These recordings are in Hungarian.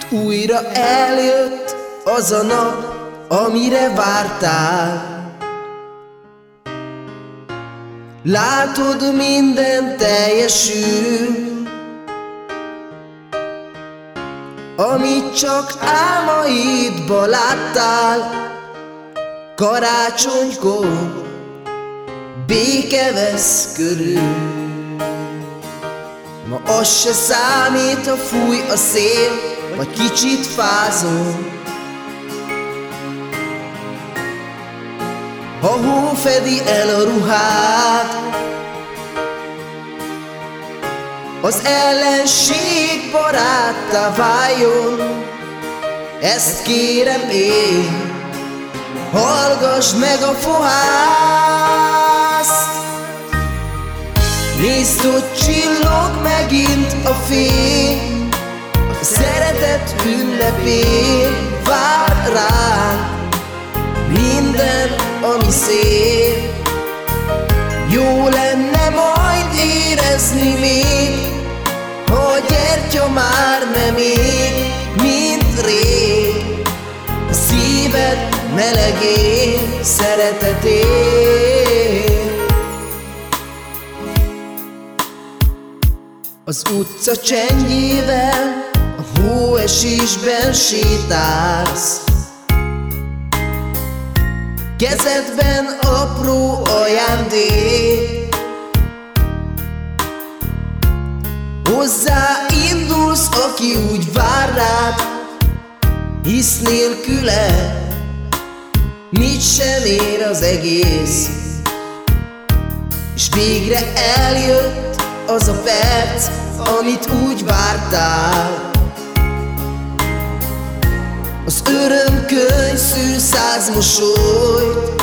Újra eljött az a nap, amire vártál. Látod, minden teljesül, amit csak álmaidba láttál. Karácsonykor béke vesz körül. Ma az se számít, ha fúj a szél, vagy kicsit fázol. Ha hó fedi el a ruhád, az ellenség baráttá váljon. Ezt kérem én, hallgassd meg a fohászt. Nézd, hogy csillog megint a fény, a szeretet ünnepén vár ránk minden, ami szép. Jó lenne majd érezni még, ha a gyertya már nem ég, mint rég. A szíved melegén, szeretetén. Az utca csendjével a hóesésben sétálsz. Kezedben apró ajándék, hozzá indulsz, aki úgy vár rád, hisz nélküle mit sem ér az egész. És végre eljött az a perc, amit úgy vártál. Az örömkönyv szül 100 mosolyt,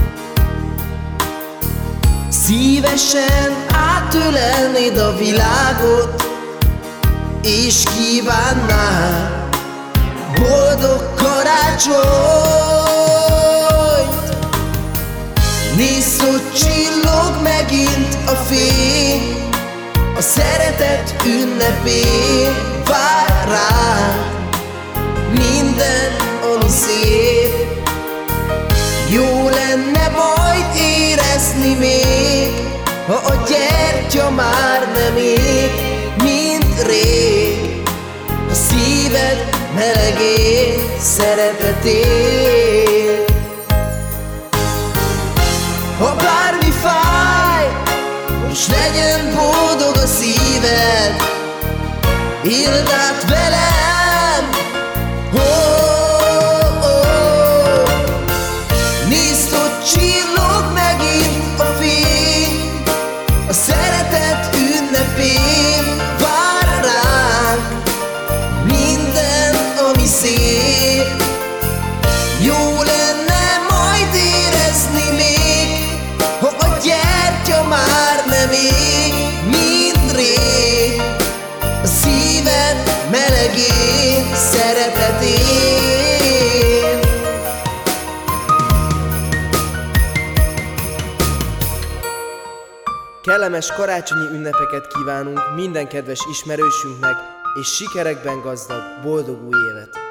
szívesen átölelnéd a világot, és kívánnál boldog karácsonyt. Nézd, hogy csillog megint a fény, a szeretet ünnepén vár ránk minden, ami szép. Jó lenne majd érezni még, ha a gyertya már nem ég, mint rég. A szíved melegén, szeretetén. Ha bármi fáj, most legyen boldog a szíved, éld át velem, nézd, hogy csillog megint a fény, a szeretet ünnepén vár ránk minden, ami szép. Jó lenne majd érezni még, ha a gyertya már nem ég, mint rég. A szíved melegén, szeretetén. Kellemes karácsonyi ünnepeket kívánunk minden kedves ismerősünknek, és sikerekben gazdag, boldog új évet!